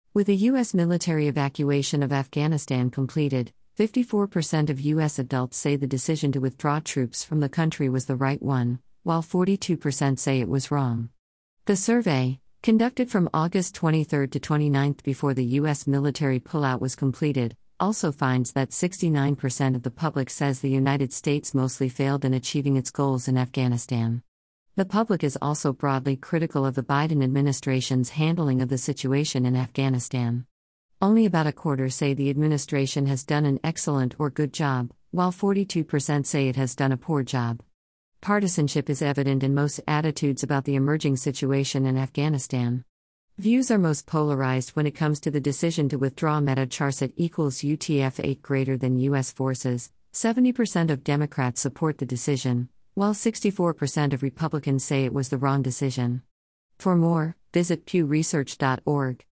With the U.S. military evacuation of Afghanistan completed, 54% of U.S. adults say the decision to withdraw troops from the country was the right one, while 42% say it was wrong. The survey, conducted from August 23 to 29 before the U.S. military pullout was completed, also finds that 69% of the public says the United States mostly failed in achieving its goals in Afghanistan. The public is also broadly critical of the Biden administration's handling of the situation in Afghanistan. Only about a quarter say the administration has done an excellent or good job, while 42% say it has done a poor job. Partisanship is evident in most attitudes about the emerging situation in Afghanistan. Views are most polarized when it comes to the decision to withdraw Meta-Charset equals UTF-8 greater than U.S. forces. 70% of Democrats support the decision, while 64% of Republicans say it was the wrong decision. For more, visit pewresearch.org.